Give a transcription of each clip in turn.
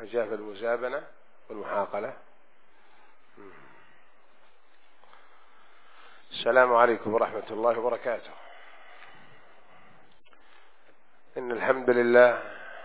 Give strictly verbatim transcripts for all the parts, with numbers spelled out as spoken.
جاء في المزابنة والمحاقلة. السلام عليكم ورحمة الله وبركاته. إن الحمد لله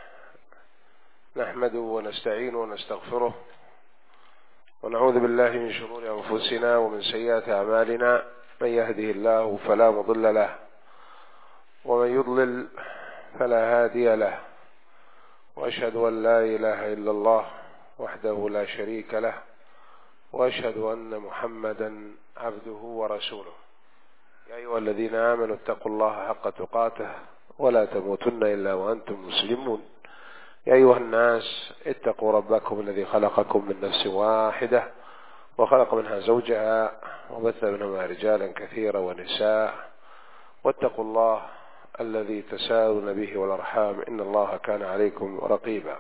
نحمده ونستعينه ونستغفره ونعوذ بالله من شرور أنفسنا ومن سيئات أعمالنا، من يهده الله فلا مضل له ومن يضلل فلا هادي له، وأشهد أن لا إله إلا الله وحده لا شريك له، وأشهد أن محمدا عبده ورسوله. يا أيها الذين آمنوا اتقوا الله حق تقاته ولا تموتن إلا وأنتم مسلمون. يا أيها الناس اتقوا ربكم الذي خلقكم من نفس واحدة وخلق منها زوجها وبث منهما رجالا كثيرا ونساء، واتقوا الله الذي تساءلون به والأرحام إن الله كان عليكم رقيبا.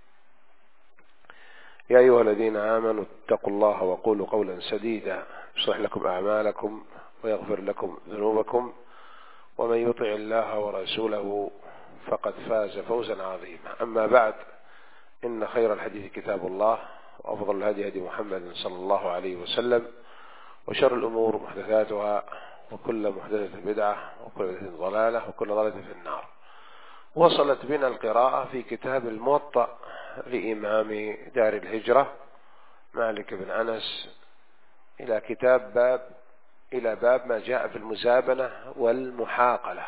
يا أيها الذين آمنوا اتقوا الله وقولوا قولا سديدا يصلح لكم أعمالكم ويغفر لكم ذنوبكم، ومن يطع الله ورسوله فقد فاز فوزا عظيما. أما بعد، إن خير الحديث كتاب الله، وأفضل الهدي هدي محمد صلى الله عليه وسلم، وشر الأمور محدثاتها، وكل محدثة بدعة، وكل بدعة ضلالة، وكل ضلالة في النار. وصلت بنا القراءة في كتاب الموطأ لإمام دار الهجرة مالك بن أنس إلى كتاب باب إلى باب ما جاء في المزابنة والمحاقلة.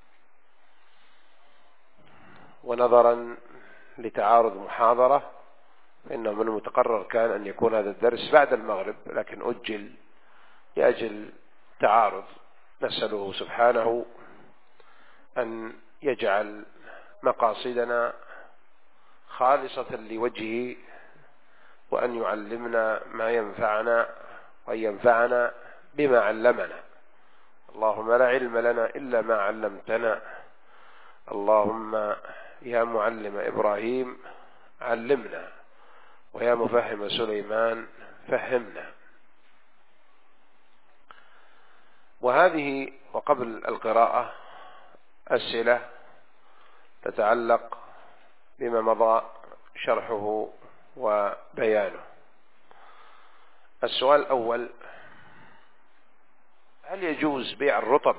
ونظرا لتعارض محاضرة، فإنه من المتقرر كان أن يكون هذا الدرس بعد المغرب، لكن أجل لأجل تعارض. نسأله سبحانه أن يجعل مقاصدنا خالصة لوجهه، وأن يعلمنا ما ينفعنا، وأن ينفعنا بما علمنا. اللهم لا علم لنا إلا ما علمتنا. اللهم يا معلم إبراهيم علمنا، ويا مفهم سليمان فهمنا. وهذه وقبل القراءة أسئلة تتعلق بما مضى شرحه وبيانه. السؤال الأول: هل يجوز بيع الرطب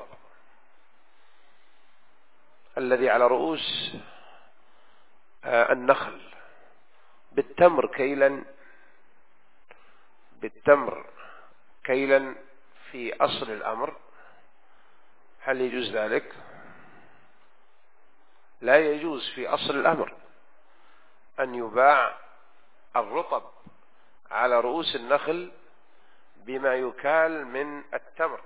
الذي على رؤوس النخل بالتمر كيلا بالتمر كيلا في أصل الأمر؟ هل يجوز ذلك؟ لا يجوز في أصل الأمر أن يباع الرطب على رؤوس النخل بما يكال من التمر.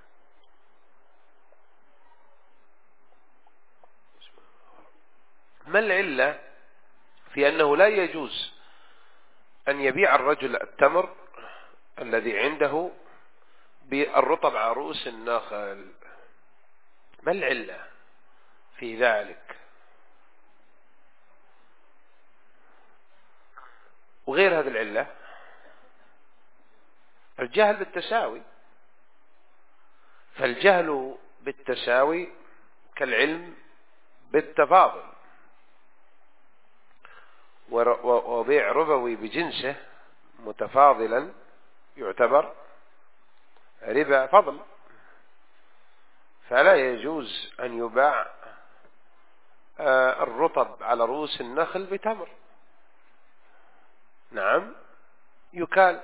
ما العلة في أنه لا يجوز أن يبيع الرجل التمر الذي عنده بالرطب على رؤوس النخل؟ ما العلة في ذلك؟ وغير هذه العلة الجهل بالتساوي، فالجهل بالتساوي كالعلم بالتفاضل. وبيع ربوي بجنسه متفاضلا يعتبر ربا فضل، فلا يجوز أن يباع الرطب على رؤوس النخل بتمر. نعم يكال.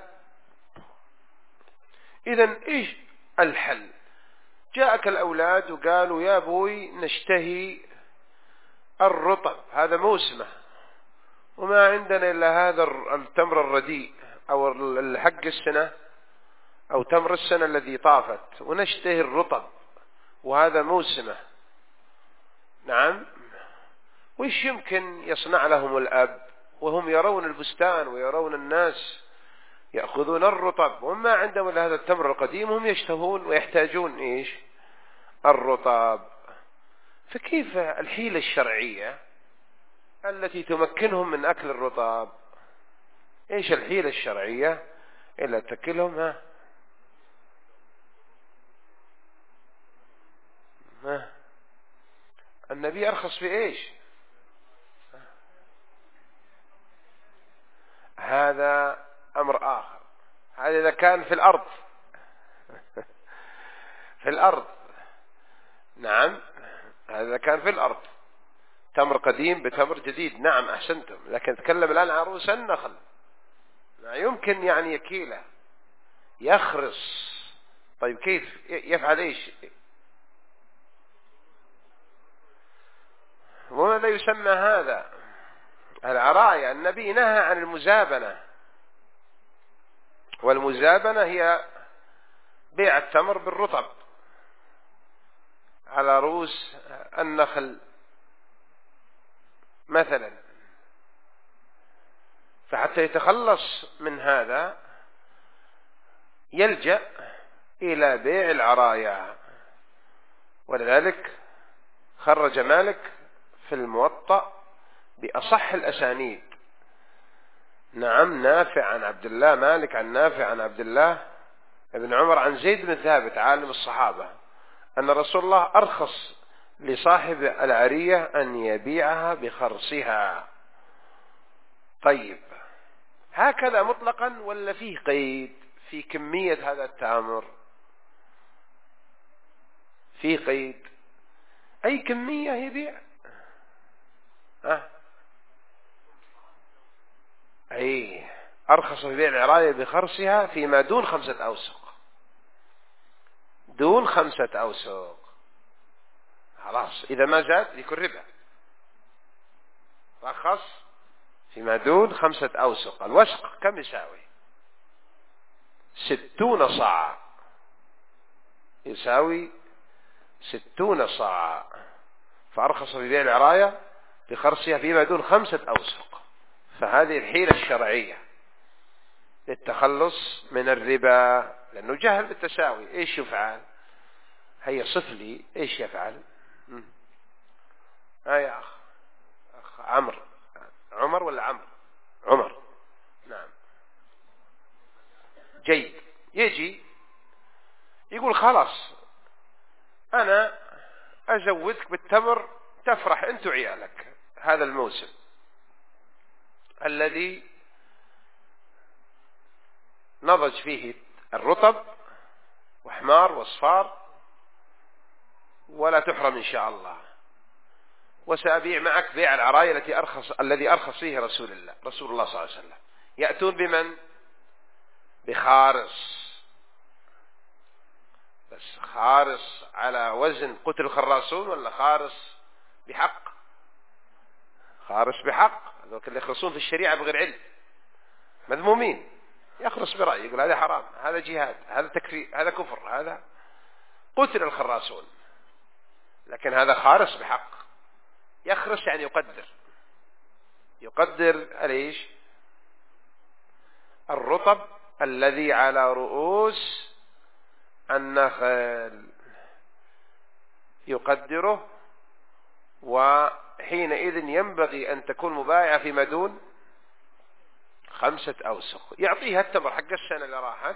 إذن إيش الحل؟ جاءك الأولاد وقالوا يا أبوي نشتهي الرطب، هذا موسمه، وما عندنا إلا هذا التمر الرديء أو الحق السنة أو تمر السنة الذي طافت، ونشتهي الرطب وهذا موسمه. نعم. وإيش يمكن يصنع لهم الأب وهم يرون البستان ويرون الناس يأخذون الرطب، وهم ما عندهم إلا هذا التمر القديم، هم يشتهون ويحتاجون إيش؟ الرطب. فكيف الحيلة الشرعية التي تمكنهم من أكل الرطب؟ إيش الحيلة الشرعية إلا تأكلهم؟ ها؟ ها؟ النبي أرخص في إيش؟ هذا أمر آخر. هذا إذا كان في الأرض في الأرض نعم، هذا كان في الأرض تمر قديم بتمر جديد، نعم أحسنتم. لكن تكلم الآن عروس النخل، لا يمكن يعني يكيله يخرص. طيب كيف يفعل إيش؟ وماذا يسمى هذا؟ العرايا. النبي نهى عن المزابنة، والمزابنة هي بيع التمر بالرطب على رؤوس النخل مثلا. فحتى يتخلص من هذا يلجأ إلى بيع العرايا. ولذلك خرج مالك في الموطأ بأصح الأسانيد، نعم، نافع عن عبد الله، مالك عن نافع عن عبد الله ابن عمر عن زيد بن ثابت عالم الصحابة، أن رسول الله أرخص لصاحب العرية أن يبيعها بخرصها. طيب هكذا مطلقا ولا فيه قيد في كمية هذا التمر؟ فيه قيد، أي كمية يبيع. أه؟ أي أرخص في بيع العراية بخرصها فيما دون خمسة أوسق، دون خمسة أوسق خلاص. إذا ما زاد يكون ربا. رخص فيما دون خمسة أوسق. الوسق كم يساوي؟ ستون صاع، يساوي ستون صاع. فأرخص في بيع العراية بخرصها فيما دون خمسة أوسق. فهذه الحيلة الشرعية للتخلص من الربا، لأنه جهل بالتساوي. إيش يفعل؟ هيا صف لي إيش يفعل. ها يا أخ أخ عمر عمر ولا عمر عمر نعم جيد. يجي يقول خلاص أنا أزودك بالتمر تفرح أنت وعيالك هذا الموسم الذي نضج فيه الرطب وحمار واصفار، ولا تحرم إن شاء الله. وسأبيع معك بيع العراية التي أرخص الذي أرخص فيه رسول الله رسول الله صلى الله عليه وسلم. يأتون بمن؟ بخارص، بس خارص على وزن قتل الخراصون ولا خارص بحق؟ خارص بحق. هذول اللي يخرصون في الشريعة بغير علم مذمومين. يخرص برأي يقول هذا حرام، هذا جهاد، هذا تكفير، هذا كفر، هذا قتل الخراصون. لكن هذا خارص بحق. يخرص يعني يقدر يقدر ليش؟ الرطب الذي على رؤوس النخل يقدره. وحينئذ ينبغي أن تكون مبايعة فيما دون خمسة أوسق. يعطيها التمر حق السنة اللي راحت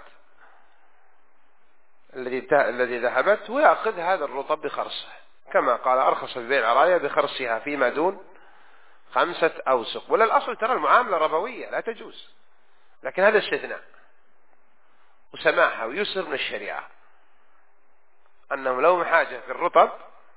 الذي الذي ذهبت، ويأخذ هذا الرطب بخرصه، كما قال أرخص في بيع العراية بخرصها فيما دون خمسة أوسق. ولا الأصل ترى المعاملة ربوية لا تجوز، لكن هذا استثناء وسماحة ويسر من الشريعة، أنهم لهم حاجة في الرطب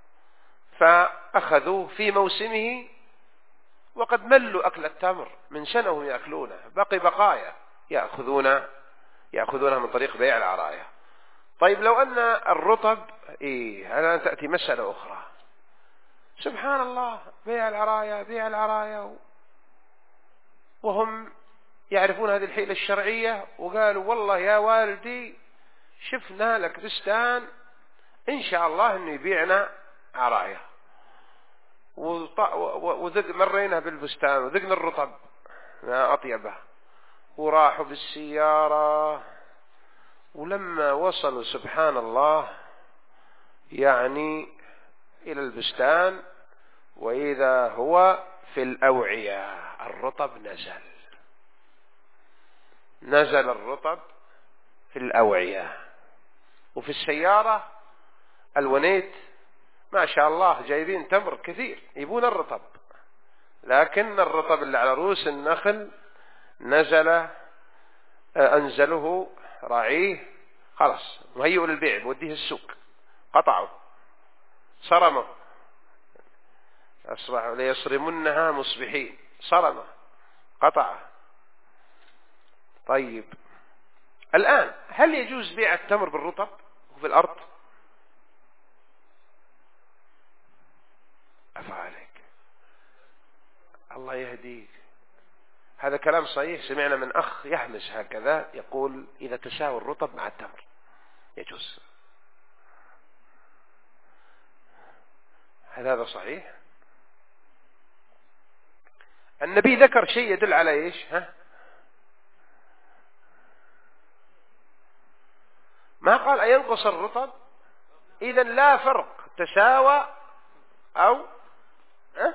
فأخذوه في موسمه، وقد ملوا أكل التمر من سنة وهم يأكلونه، بقي بقايا يأخذون يأخذونها من طريق بيع العراية. طيب لو أن الرطب إيه هذا تأتي مسألة أخرى. سبحان الله، بيع العراية بيع العراية وهم يعرفون هذه الحيلة الشرعية، وقالوا والله يا والدي شفنا لك بستان إن شاء الله إنه يبيعنا عراية، وذق مرينا بالبستان وذقنا الرطب ما أطيبه، وراحوا بالسيارة، ولما وصلوا سبحان الله يعني إلى البستان وإذا هو في الأوعية الرطب نزل نزل الرطب في الأوعية. وفي السيارة الونيت ما شاء الله جايبين تمر كثير يبون الرطب، لكن الرطب اللي على رؤوس النخل نزل أنزله راعيه خلاص مهيئ للبيع بوديه السوق، قطعه صرمه، أصبح ليصرمنها مصبحين، صرمه قطعه. طيب الآن هل يجوز بيع التمر بالرطب وفي الأرض؟ أفعلك الله يهديك، هذا كلام صحيح. سمعنا من أخ يحمس هكذا يقول إذا تساوي الرطب مع التمر يجوز. هل هذا صحيح؟ النبي ذكر شيء يدل على إيش؟ ها؟ ما قال أينقص الرطب، إذا لا فرق تساوى أو ها؟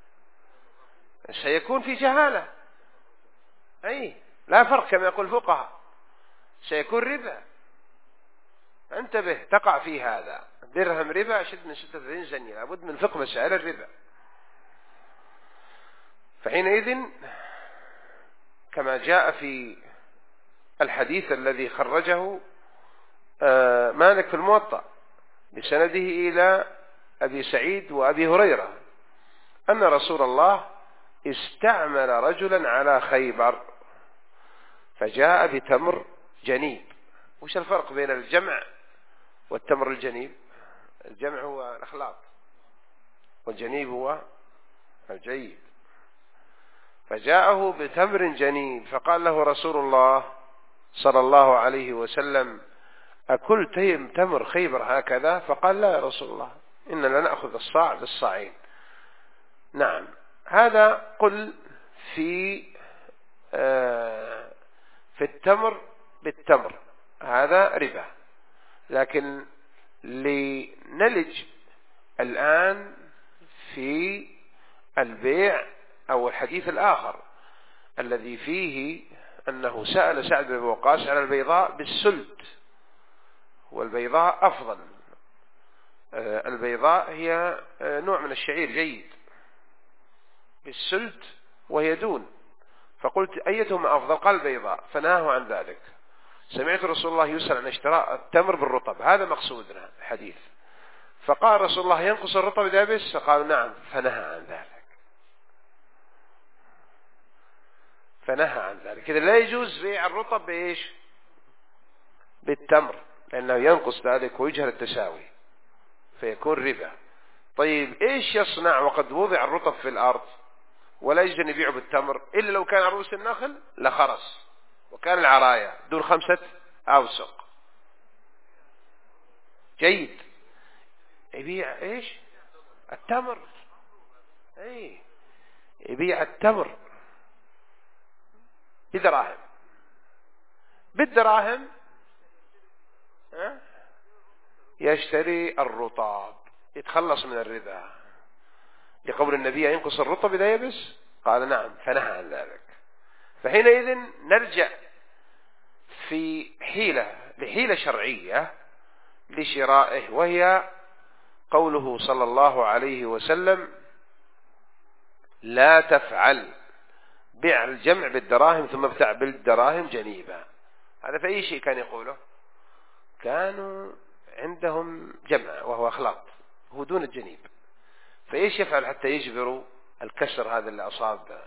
سيكون في جهالة، أي لا فرق كما يقول الفقهاء، سيكون ربا. انتبه تقع في هذا، درهم ربا أشد من ستة وثلاثين زنية، لابد من فقه مسائل الربا. فحينئذ كما جاء في الحديث الذي خرجه مالك في الموطأ بسنده إلى أبي سعيد وأبي هريرة أن رسول الله استعمل رجلا على خيبر فجاء بتمر جنيب. وش الفرق بين الجمع والتمر الجنيب؟ الجمع هو الأخلاط والجنيب هو الجيد. فجاءه بتمر جنيب فقال له رسول الله صلى الله عليه وسلم أكل تيم تمر خيبر هكذا؟ فقال لا يا رسول الله، إننا نأخذ الصاع بالصاعين. نعم هذا قل في آه في التمر بالتمر هذا ربا. لكن لنلج الآن في البيع أو الحديث الآخر الذي فيه أنه سأل سعد بن وقاص على البيضاء بالسلت، والبيضاء أفضل. البيضاء هي نوع من الشعير جيد بالسلت وهي دون، فقلت أيتهما أفضل؟ قال البيضاء، فنهاه عن ذلك. سمعت رسول الله يسأل عن اشتراء التمر بالرطب، هذا مقصودنا الحديث. فقال رسول الله ينقص الرطب إذا يبس؟ فقالوا نعم، فنهى عن ذلك، فنهى عن ذلك. إذا لا يجوز بيع الرطب بإيش؟ بالتمر، لأنه ينقص ذلك ويجهل التساوي فيكون ربا. طيب إيش يصنع وقد وضع الرطب في الأرض ولا يجوز أن يبيعه بالتمر إلا لو كان عروس النخل لخرس وكان العرايا دون خمسة أوسق؟ جيد، يبيع إيش؟ التمر، أي يبيع التمر بدراهم، بالدراهم يشتري الرطب يتخلص من الربا، لقول النبي ينقص الرطب إذا يبس؟ قال نعم، فنهى عن ذلك. فحينئذ نرجع في حيلة لحيلة شرعية لشرائه، وهي قوله صلى الله عليه وسلم لا تفعل بيع الجمع بالدراهم ثم ابتع بالدراهم جنيبا. هذا في أي شيء كان يقوله؟ كانوا عندهم جمع وهو أخلاط، هو دون الجنيب. فإيش يفعل حتى يجبروا الكسر هذا اللي أصاب؟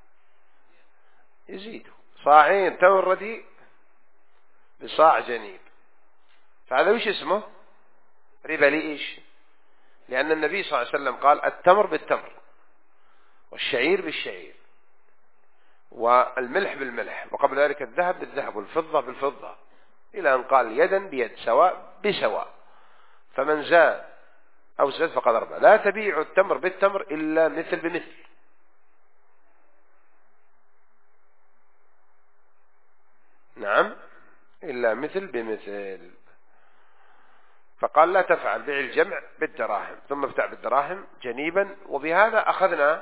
يزيدوا صاعين تمر رديء بصاع جنيب. فهذا وش اسمه؟ ربا. ليش؟ لأن النبي صلى الله عليه وسلم قال التمر بالتمر والشعير بالشعير والملح بالملح، وقبل ذلك الذهب بالذهب والفضة بالفضة، إلى أن قال يدا بيد سواء بسواء، فمن زاد أو زاد فقد ربا. لا تبيع التمر بالتمر إلا مثل بمثل. نعم، إلا مثل بمثل. فقال لا تفعل بيع الجمع بالدراهم ثم ابتع بالدراهم جنيبا. وبهذا أخذنا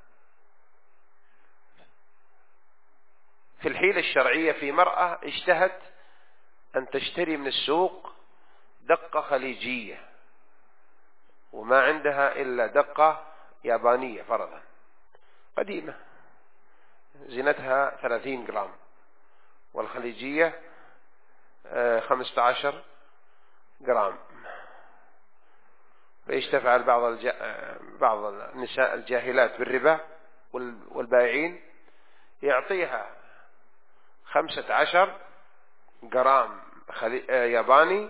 في الحيلة الشرعية في مرأة اجتهت أن تشتري من السوق دقة خليجية وما عندها إلا دقة يابانية فرضا قديمة، زينتها ثلاثين جرام، والخليجية خمسة عشر جرام. فإيش تفعل بعض الج... بعض النساء الجاهلات بالربا والبائعين؟ يعطيها خمسة عشر جرام خلي... ياباني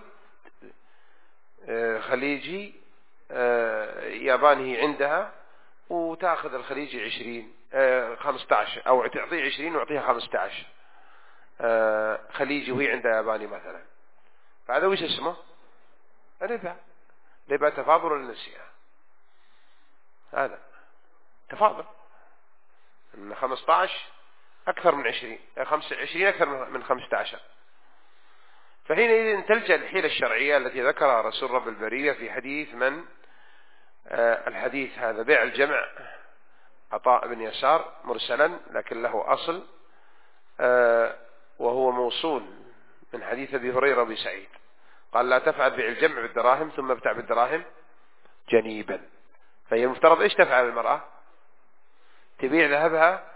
خليجي ياباني عندها، وتأخذ الخليجي عشرين خمسة عشر، أو تعطيه عشرين ويعطيها خمسة عشر خليجي وهي عندها ياباني مثلا. فهذا وش اسمه؟ ربا. ربا تفاضل النسيئة، هذا تفاضل. ان خمسة عشر اكثر من عشرين، خمسة وعشرين اكثر من خمسة عشر. فحينئذ تلجأ الحيلة الشرعية التي ذكرها رسول رب البرية في حديث من آه الحديث هذا بيع الجمع، عطاء بن يسار مرسلا لكن له أصل، آه وهو موصول من حديث أبي هريرة بن سعيد قال: لا تفعل بيع الجمع بالدراهم ثم ابتع بالدراهم جنيبا. فهي المفترض إيش تفعل المرأة؟ تبيع ذهبها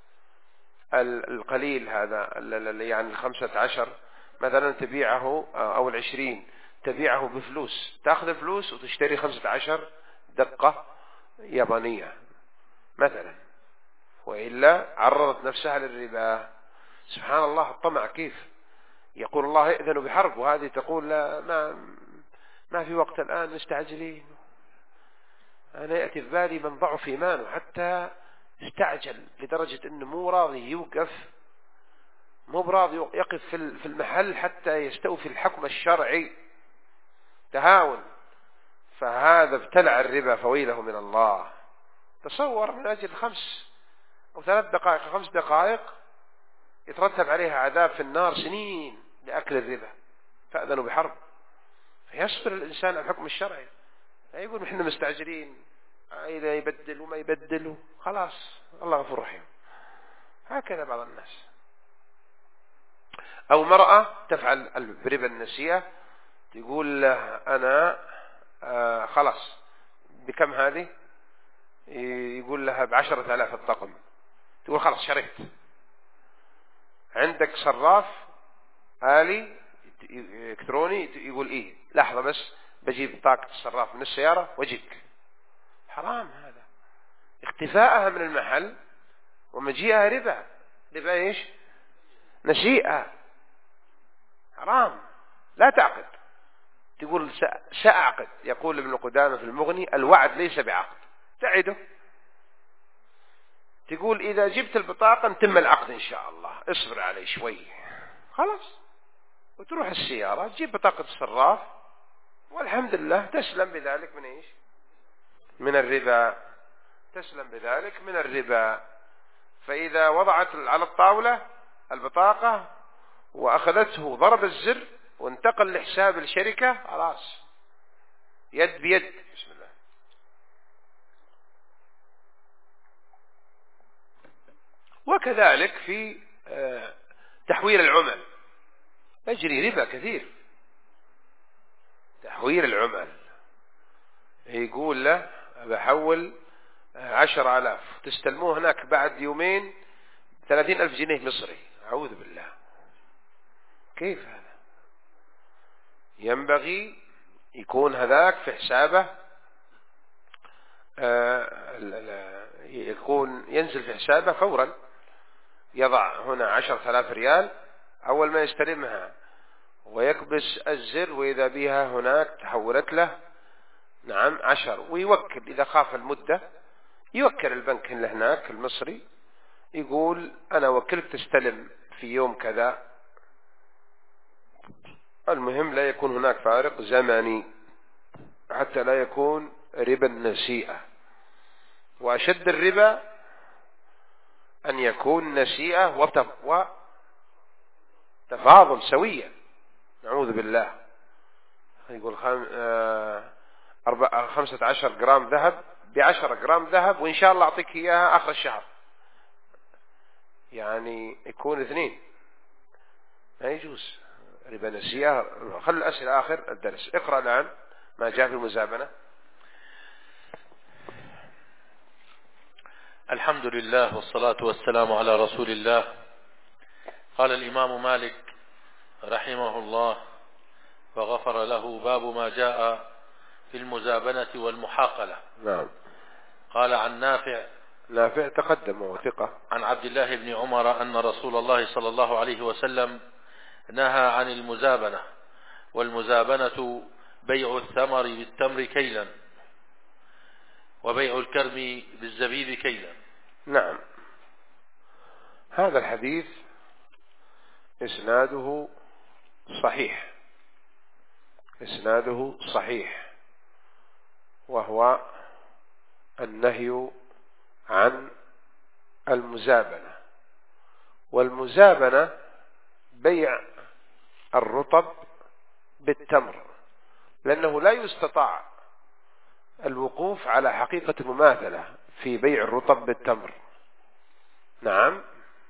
القليل هذا يعني الخمسة عشر مثلا، تبيعه أو العشرين تبيعه بفلوس، تأخذ الفلوس وتشتري خمسة عشر دقة يابانية مثلا، وإلا عرضت نفسها للربا. سبحان الله الطمع كيف! يقول الله ائذنوا بحرب، وهذه تقول لا ما ما في وقت الآن، مستعجلين. أنا يأتي في بالي من ضعف إيمانه حتى استعجل لدرجة أنه مو راضي يوقف، مو براضي يقف في المحل حتى يستوفي الحكم الشرعي، تهاون. فهذا ابتلع الربا فويله من الله. تصور من أجل خمس أو ثلاث دقائق خمس دقائق يترتب عليها عذاب في النار سنين لأكل الربا. فأذنوا بحرب. فيصبر الإنسان على الحكم الشرعي، لا يقول إحنا مستعجلين إذا يبدل وما يبدل خلاص الله غفور رحيم. هكذا بعض الناس. أو مرأة تفعل بربا النسيئة، تقول له أنا آه خلاص بكم هذه؟ يقول لها بعشرة آلاف الطقم. تقول خلاص شريت. عندك صراف آلي إلكتروني؟ يقول إيه لحظة بس بجيب طاقة الصراف من السيارة وجيك. حرام هذا، اختفاءها من المحل ومجيئها ربا. ربا إيش؟ نسيئة. حرام، لا تعقد. تقول سأعقد. يقول ابن قدامة في المغني: الوعد ليس بعقد، تعده. تقول إذا جبت البطاقة نتم العقد إن شاء الله، اصبر علي شوي. خلاص، وتروح السيارة تجيب بطاقة الصراف والحمد لله تسلم بذلك من إيش؟ من الربا. تسلم بذلك من الربا. فإذا وضعت على الطاولة البطاقة وأخذته ضرب الزر وانتقل لحساب الشركة، خلاص يد بيد. بسم الله. وكذلك في تحويل العمل يجري ربا كثير. تحويل العمل، يقول له بحول عشر آلاف تستلموه هناك بعد يومين ثلاثين ألف جنيه مصري. أعوذ بالله، كيف هذا؟ ينبغي يكون هذاك في حسابه، يكون ينزل في حسابه فورا، يضع هنا عشرة آلاف ريال أول ما يستلمها ويكبس الزر، وإذا بها هناك تحولت له نعم عشر، ويوكل إذا خاف المدة يوكل البنك اللي هناك المصري، يقول أنا وكلك تستلم في يوم كذا. المهم لا يكون هناك فارق زمني حتى لا يكون ربا النسيئة. وأشد الربا أن يكون نسيئة وتفاضل سويا، نعوذ بالله. يقول خمسة عشر جرام ذهب بعشرة جرام ذهب وإن شاء الله أعطيك إياها آخر الشهر، يعني يكون اثنين، ما يجوز. ربا نسيئة. خل الأسئلة آخر الدرس. اقرأ الآن ما جاء في المزابنة. الحمد لله والصلاة والسلام على رسول الله. قال الإمام مالك رحمه الله وغفر له: باب ما جاء في المزابنة والمحاقلة. نعم. قال عن نافع نافع تقدم وثقة عن عبد الله بن عمر أن رسول الله صلى الله عليه وسلم نهى عن المزابنة، والمزابنة بيع الثمر بالتمر كيلا، وبيع الكرم بالزبيب كيلا. نعم. هذا الحديث إسناده صحيح، إسناده صحيح، وهو النهي عن المزابنة. والمزابنة بيع الرطب بالتمر، لأنه لا يستطاع الوقوف على حقيقة المماثلة في بيع الرطب بالتمر. نعم.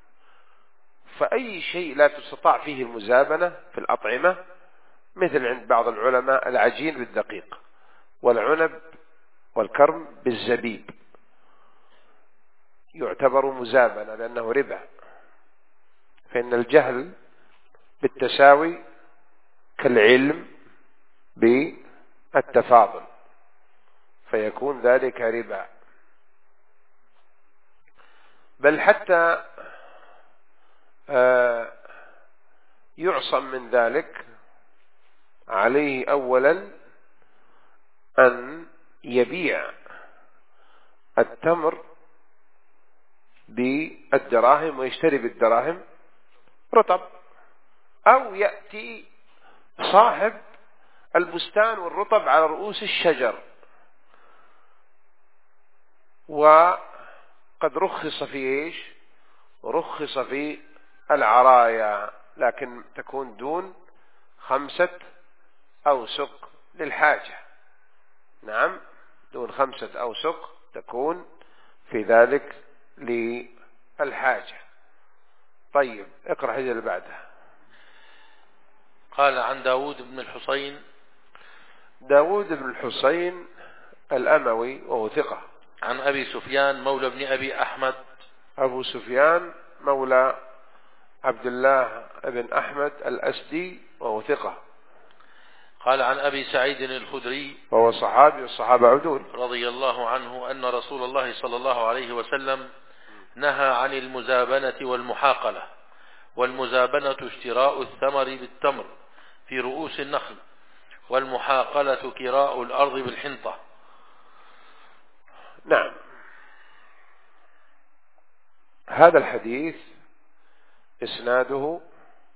فأي شيء لا تستطاع فيه المزابنة في الأطعمة، مثل عند بعض العلماء العجين بالدقيق، والعنب والكرم بالزبيب، يعتبر مزابنة لأنه ربا، فإن الجهل بالتساوي كالعلم بالتفاضل، فيكون ذلك ربا. بل حتى يعصم من ذلك عليه أولا أن يبيع التمر بالدراهم ويشتري بالدراهم رطب، أو يأتي صاحب البستان والرطب على رؤوس الشجر، وقد رخص في إيش؟ رخص في العرايا، لكن تكون دون خمسة أوسق للحاجة. نعم، دون خمسة أوسق تكون في ذلك للحاجة. طيب، اقرأ الحديث اللي بعده. قال عن داود بن الحصين داود بن الحصين الأموي وهو ثقة. عن أبي سفيان مولى بن أبي أحمد. أبو سفيان مولى عبد الله بن أحمد الأسدي وهو ثقة. قال عن أبي سعيد الخدري وهو صحابي، والصحابة عدول، رضي الله عنه أن رسول الله صلى الله عليه وسلم نهى عن المزابنة والمحاقلة. والمزابنة اشتراء الثمر بالتمر في رؤوس النخل، والمحاقلة كراء الأرض بالحنطة. نعم. هذا الحديث إسناده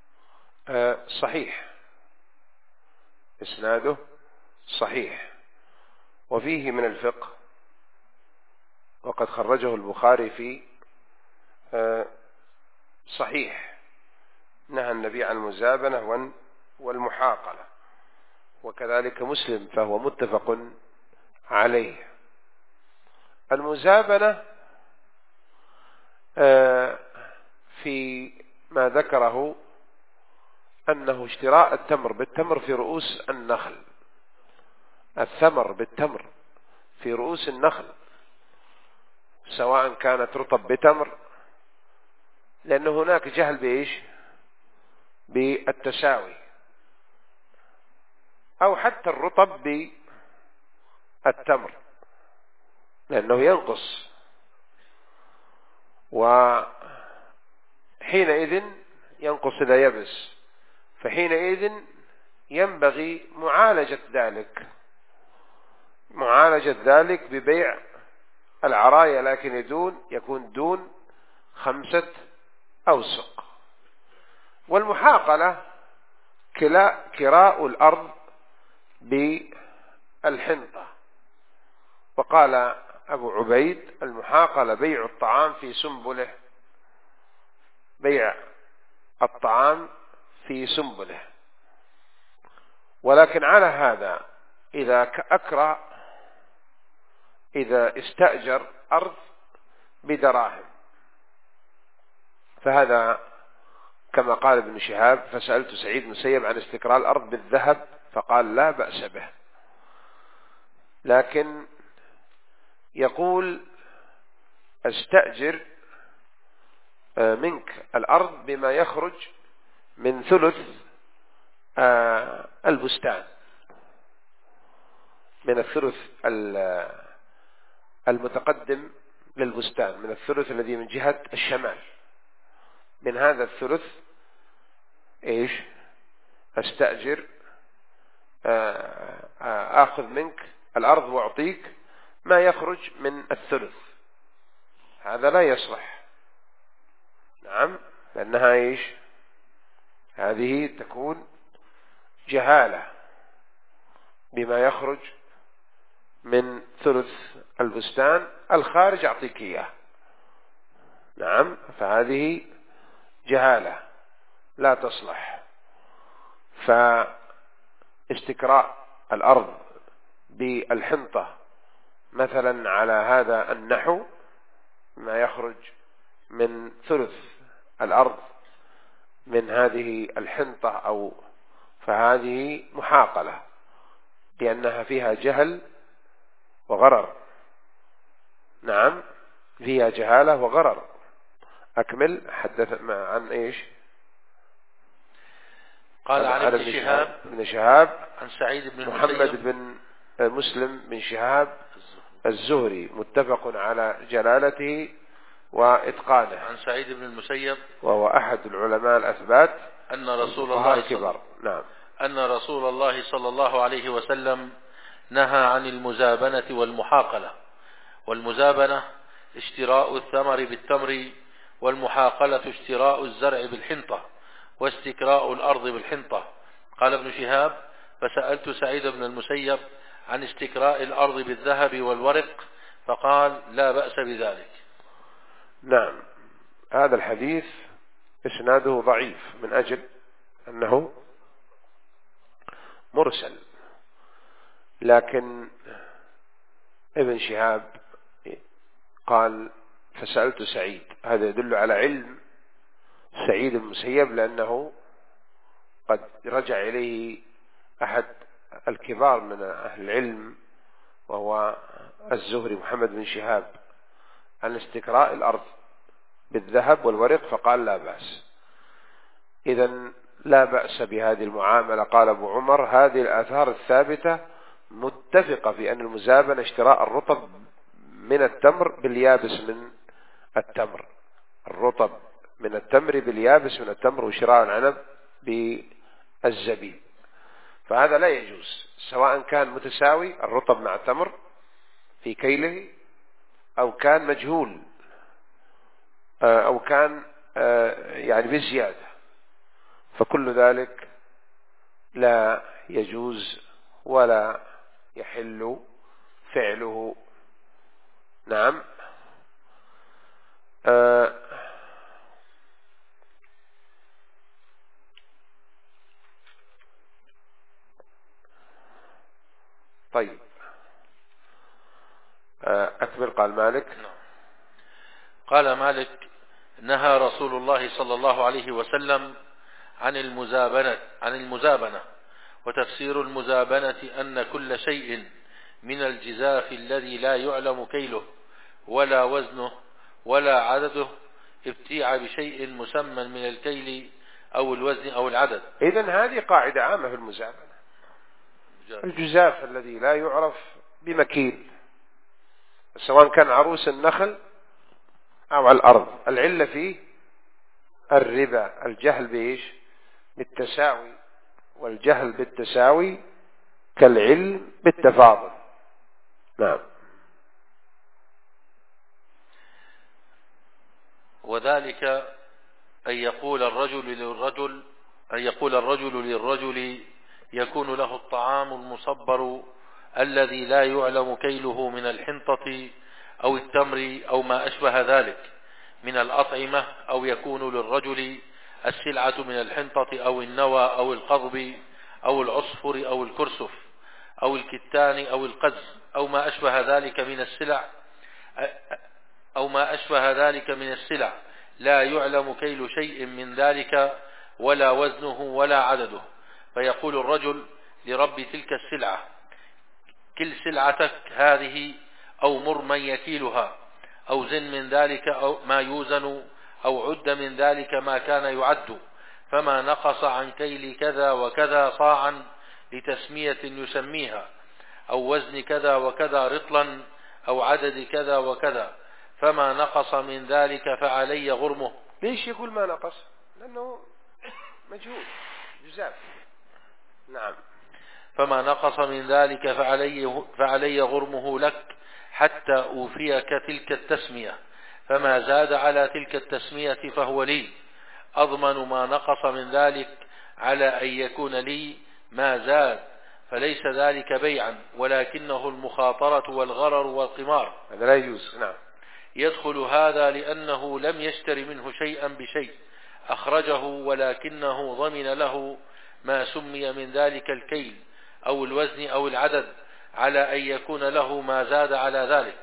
صحيح، إسناده صحيح، وفيه من الفقه، وقد خرجه البخاري في صحيح، نهى النبي عن المزابنة والمحاقلة، وكذلك مسلم فهو متفق عليه. المزابنة في ما ذكره أنه اشتراء التمر بالتمر في رؤوس النخل، الثمر بالتمر في رؤوس النخل، سواء كانت رطب بتمر، لأن هناك جهل بإيش؟ بالتساوي، أو حتى الرطب بالتمر لأنه ينقص، وحينئذ ينقص إذا يبس، فحينئذ ينبغي معالجة ذلك معالجة ذلك ببيع العرايا، لكن يدون يكون دون خمسة أوسق. والمحاقلة كراء الأرض بالحنطة. وقال أبو عبيد: المحاقلة بيع الطعام في سنبله، بيع الطعام في سنبله. ولكن على هذا إذا أكرى، إذا استأجر أرض بدراهم، فهذا كما قال ابن شهاب: فسألت سعيد بن المسيب عن استكراء الأرض بالذهب فقال لا بأس به. لكن يقول أستأجر منك الأرض بما يخرج من ثلث البستان، من الثلث المتقدم للبستان، من الثلث الذي من جهة الشمال، من هذا الثلث إيش أستأجر آخذ منك الأرض وأعطيك ما يخرج من الثلث. هذا لا يصلح، نعم، لأنها إيش هذه تكون جهالة بما يخرج من ثلث البستان الخارج أعطيك إياه، نعم، فهذه جهالة لا تصلح. فاستكراء الأرض بالحنطة مثلا على هذا النحو، ما يخرج من ثلث الأرض من هذه الحنطة أو فهذه محاقلة، لأنها فيها جهل وغرر، نعم، فيها جهالة وغرر. أكمل. حدث عن إيش؟ قال عن ابن شهاب بن شهاب عن سعيد بن محمد بن مسلم بن شهاب الزهري، متفق على جلالته وإتقانه، عن سعيد بن المسيب وهو أحد العلماء الأثبات أن رسول الله الكبار، نعم، أن رسول الله صلى الله عليه وسلم نهى عن المزابنة والمحاقلة. والمزابنة اشتراء الثمر بالتمر، والمحاقلة اشتراء الزرع بالحنطة، واستكراء الأرض بالحنطة. قال ابن شهاب: فسألت سعيد بن المسيب عن استكراء الأرض بالذهب والورق، فقال: لا بأس بذلك. نعم، هذا الحديث إسناده ضعيف من أجل أنه مرسل، لكن ابن شهاب قال فسألت سعيد، هذا يدل على علم سعيد المسيب، لأنه قد رجع إليه أحد الكبار من أهل العلم وهو الزهري محمد بن شهاب عن استكراء الأرض بالذهب والورق، فقال لا بأس. إذن لا بأس بهذه المعاملة. قال أبو عمر: هذه الآثار الثابتة متفقة في أن المزابنة اشتراء الرطب من التمر باليابس من التمر، الرطب من التمر باليابس من التمر، وشراء العنب بالزبيب، فهذا لا يجوز، سواء كان متساوي الرطب مع التمر في كيله، أو كان مجهول، أو كان يعني بزيادة، فكل ذلك لا يجوز ولا يحل فعله. نعم. آه طيب، آه أكمل. قال مالك: قال مالك: نهى رسول الله صلى الله عليه وسلم عن المزابنة عن المزابنة وتفسير المزابنة أن كل شيء من الجزاف الذي لا يعلم كيله ولا وزنه ولا عدده ابتيع بشيء مسمى من الكيل أو الوزن أو العدد. إذن هذه قاعدة عامة في المزابنة. الجزاف الذي لا يعرف بمكيل، سواء كان عروس النخل أو على الأرض، العلة فيه الربا، الجهل بإيش؟ بالتساوي، والجهل بالتساوي كالعلم بالتفاضل. نعم. وذلك أن يقول الرجل للرجل أن يقول الرجل للرجل يكون له الطعام المصبر الذي لا يعلم كيله من الحنطة أو التمر أو ما أشبه ذلك من الأطعمة، أو يكون للرجل السلعة من الحنطة أو النوى أو القضب أو العصفر أو الكرسف أو الكتان أو القز أو ما أشبه ذلك من السلع أو ما أشبه ذلك من السلع لا يعلم كيل شيء من ذلك ولا وزنه ولا عدده، فيقول الرجل لرب تلك السلعة: كل سلعتك هذه، أو مر من يكيلها، أو زن من ذلك أو ما يوزن أو عد من ذلك ما كان يعد، فما نقص عن كيل كذا وكذا صاعا لتسمية يسميها، أو وزن كذا وكذا رطلا، أو عدد كذا وكذا، فما نقص من ذلك فعلي غرمه. ليش يقول ما نقص؟ لأنه مجهول جزاف. نعم. فما نقص من ذلك فعلي, فعلي غرمه لك حتى أوفيك تلك التسمية، فما زاد على تلك التسمية فهو لي، أضمن ما نقص من ذلك على أن يكون لي ما زاد، فليس ذلك بيعا ولكنه المخاطرة والغرر والقمار. هذا لا يجوز. نعم. يدخل هذا لأنه لم يشتري منه شيئا بشيء، أخرجه ولكنه ضمن له ما سمي من ذلك الكيل أو الوزن أو العدد على أن يكون له ما زاد على ذلك،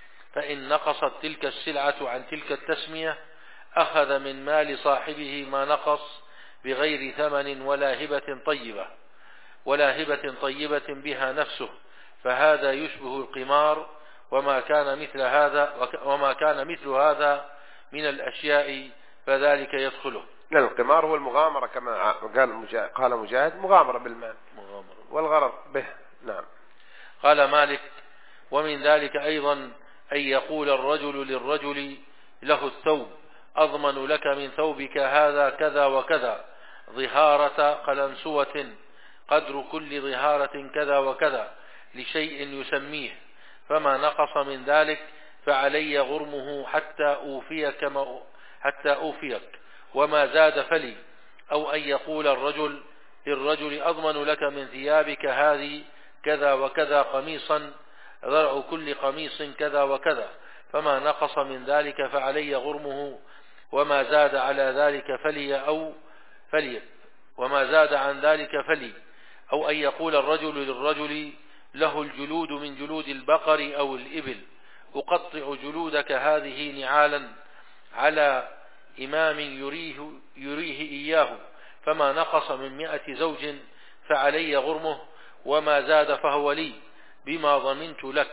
فإن نقصت تلك السلعة عن تلك التسمية أخذ من مال صاحبه ما نقص بغير ثمن ولا هبة طيبة ولا هبة طيبة بها نفسه، فهذا يشبه القمار، وما كان مثل هذا وما كان مثل هذا من الأشياء فذلك يدخله. لا، القمار هو المغامرة كما قال قال مجاهد، مغامرة بالمال مغامرة والغرر به. نعم. قال مالك: ومن ذلك أيضا أن يقول الرجل للرجل له الثوب: أضمن لك من ثوبك هذا كذا وكذا، ظهارة قلنسوة قدر كل ظهارة كذا وكذا، لشيء يسميه، فما نقص من ذلك فعلي غرمه حتى أوفيك ما حتى أوفيك وما زاد فلي. أو أن يقول الرجل للرجل: أضمن لك من ثيابك هذه كذا وكذا قميصا، ذرع كل قميص كذا وكذا، فما نقص من ذلك فعلي غرمه وما زاد على ذلك فلي أو فلي وما زاد عن ذلك فلي. أو أن يقول الرجل للرجل له الجلود من جلود البقر أو الإبل، أقطع جلودك هذه نعالا على إمام يريه, يريه إياه، فما نقص من مئة زوج فعلي غرمه وما زاد فهو لي بما ضمنت لك.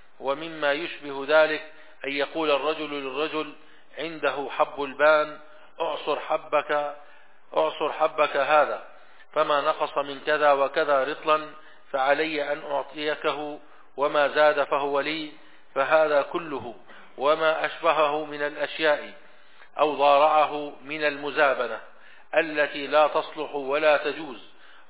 ومما يشبه ذلك أن يقول الرجل للرجل عنده حب البان: أعصر حبك أعصر حبك هذا، فما نقص من كذا وكذا رطلا فعلي أن أعطيكه وما زاد فهو لي، فهذا كله وما أشبهه من الأشياء أو ضارعه من المزابنة التي لا تصلح ولا تجوز.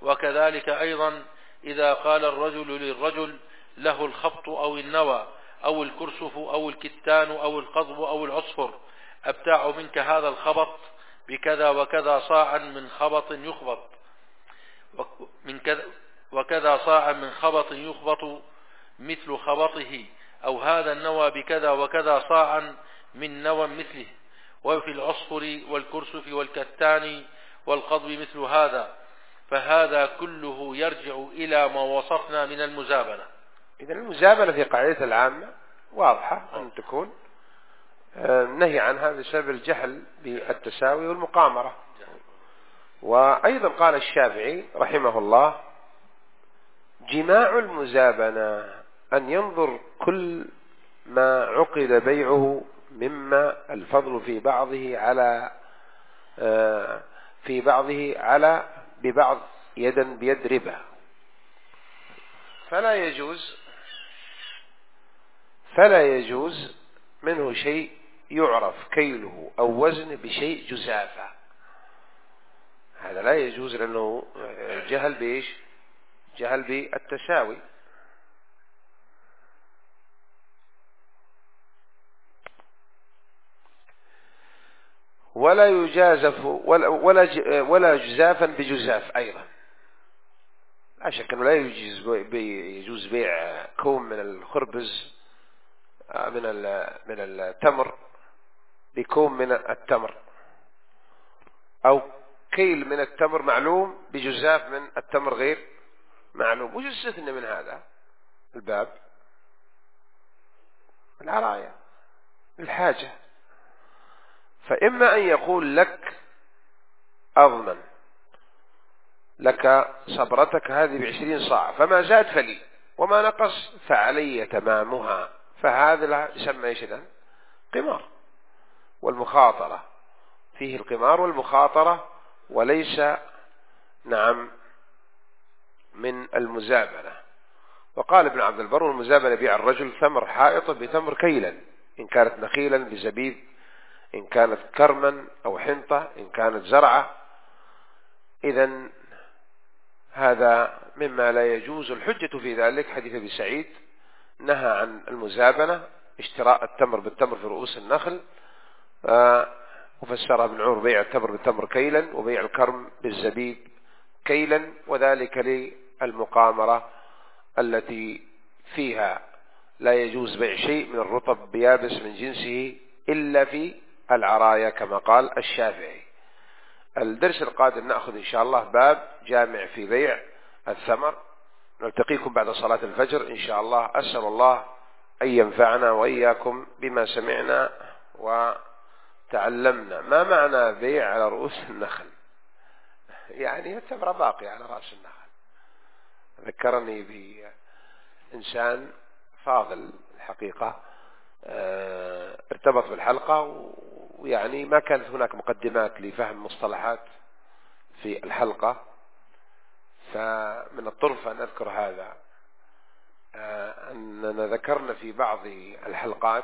وكذلك أيضا إذا قال الرجل للرجل له الخبط أو النوى أو الكرسف أو الكتان أو القضب أو العصفر: أبتاع منك هذا الخبط بكذا وكذا صاعا من خبط يخبط من كذا وكذا صاعا من خبط يخبط مثل خبطه، أو هذا النوى بكذا وكذا صاعا من نوى مثله، وفي العصفر والكرسف والكتان والقضب مثل هذا، فهذا كله يرجع إلى ما وصفنا من المزابنة. إذن المزابنة في قاعدة العامة واضحة أن تكون نهي عنها بسبب الجهل بالتساوي والمقامرة. وأيضا قال الشافعي رحمه الله: جماع المزابنة أن ينظر كل ما عقد بيعه مما الفضل في بعضه على في بعضه على ببعض يدا بيد ربا، فلا يجوز فلا يجوز منه شيء يعرف كيله أو وزن بشيء جزافة. هذا لا يجوز لأنه جهل بإيش؟ جهل بالتساوي. ولا يجازف ولا ولا ولا جزافا بجزاف أيضا. لا شك أنه لا يجوز يجوز بيع كوم من الخربز من من التمر بكوم من التمر، أو كيل من التمر معلوم بجزاف من التمر غير معلوم. وش استثنى من هذا الباب؟ العراية، الحاجة. فإما أن يقول لك: أضمن لك صبرتك هذه بعشرين صاع، فما زاد فلي وما نقص فعلي تمامها، فهذا يسمى إيش الآن؟ قمار والمخاطرة، فيه القمار والمخاطرة وليس نعم من المزابنة. وقال ابن عبد البر: والمزابنة بيع الرجل ثمر حائط بتمر كيلا، إن كانت نخيلا بزبيب، إن كانت كرما أو حنطة، إن كانت زرعة. إذن هذا مما لا يجوز. الحجة في ذلك حديث أبي سعيد نهى عن المزابنة، اشتراء التمر بالتمر في رؤوس النخل، وفسرها ابن عمر: بيع التمر بالتمر كيلا، وبيع الكرم بالزبيب كيلا، وذلك للمقامرة التي فيها لا يجوز بيع شيء من الرطب بيابس من جنسه إلا في العرايا كما قال الشافعي. الدرس القادم نأخذ إن شاء الله باب جامع في بيع الثمر. نلتقيكم بعد صلاة الفجر إن شاء الله. أسأل الله أن ينفعنا وإياكم بما سمعنا وتعلمنا. ما معنى بيع على رؤوس النخل؟ يعني التمرة باقية على رأس النخل. ذكرني بإنسان فاضل الحقيقة، ارتبط بالحلقة، ويعني ما كانت هناك مقدمات لفهم مصطلحات في الحلقة، فمن الطرفة أن أذكر هذا أننا ذكرنا في بعض الحلقات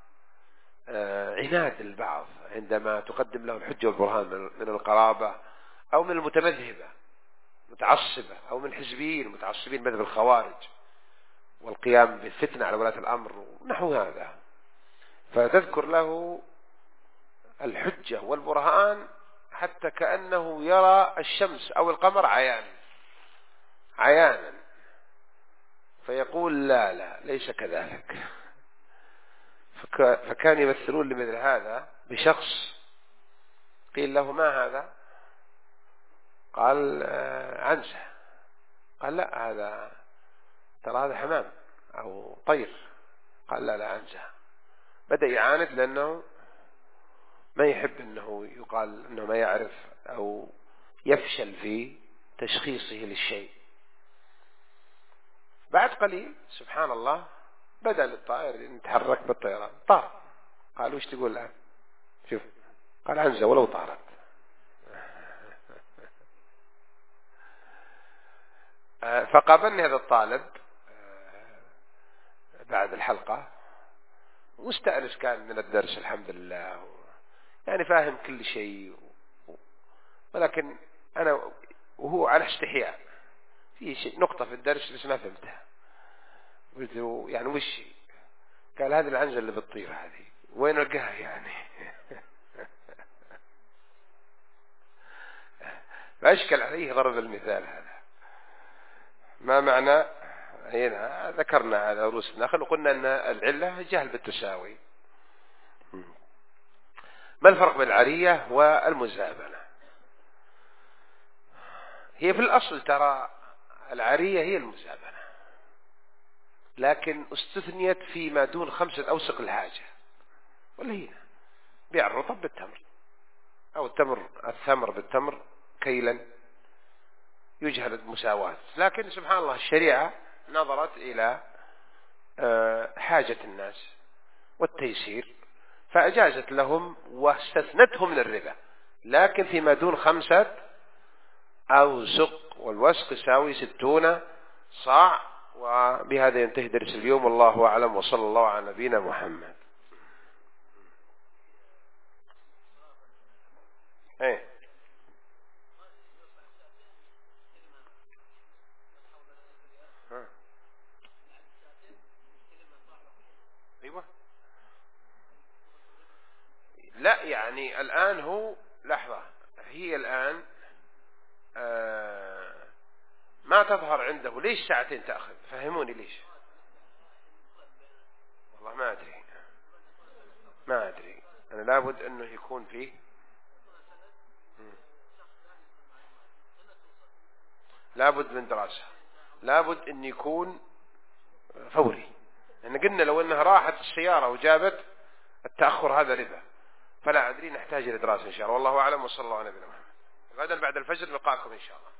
عناد البعض عندما تقدم له الحجة والبرهان من القرابة أو من المتمذهبة متعصبة أو من حزبيين متعصبين مذهب الخوارج والقيام بالفتنة على ولاة الأمر نحو هذا، فتذكر له الحجة والبرهان حتى كأنه يرى الشمس أو القمر عيانا عيانا، فيقول: لا لا ليس كذلك. فكان يمثلون لمثل هذا بشخص قيل له: ما هذا؟ قال: عنزة. قال: لا، هذا ترى هذا حمام أو طير. قال: لا لا عنزة. بدأ يعاند لأنه ما يحب أنه يقال أنه ما يعرف أو يفشل في تشخيصه للشيء. بعد قليل سبحان الله بدأ للطائر يتحرك بالطيران، طار. قال: وش تقول الآن؟ شوف، قال: عنزة ولو طارت. فقابلني هذا الطالب بعد الحلقة، مستأنس كان من الدرس الحمد لله، يعني فاهم كل شيء، ولكن أنا وهو على استحياء في شيء نقطة في الدرس بس ما فهمتها. قلت له: يعني وش؟ قال: هذه العنزة اللي بتطير هذه وين ألقاها يعني؟ فأشكل عليه ضرب المثال هذا. ما معنى هنا ذكرنا على رؤوس النخل وقلنا أن العلة جهل بالتساوي. ما الفرق بين العرية والمزابنة؟ هي في الأصل ترى العرية هي المزابنة، لكن استثنيت فيما دون خمسة أوسق الحاجة، واللي هي بيع الرطب بالتمر أو التمر الثمر بالتمر كيلا، يجهل المساواة. لكن سبحان الله الشريعة نظرت إلى حاجة الناس والتيسير فأجازت لهم واستثنتهم من الربا، لكن فيما دون خمسة أوسق، والوسق يساوي ستون صاع. وبهذا ينتهي درس اليوم، والله أعلم، وصلى الله على نبينا محمد. ايه ايوه لا يعني الآن هو لحظة، هي الآن آه ما تظهر عنده. ليش ساعتين تأخذ؟ فهموني ليش. والله ما أدري ما أدري أنا لابد أنه يكون فيه لابد من دراسة، لابد أن يكون فوري. يعني قلنا لو أنها راحت السيارة وجابت التأخر هذا ربا، فلا أدري، نحتاج إلى دراسة إن شاء الله. والله أعلم، وصلى الله على نبينا محمد. غدا بعد الفجر نلقاكم إن شاء الله.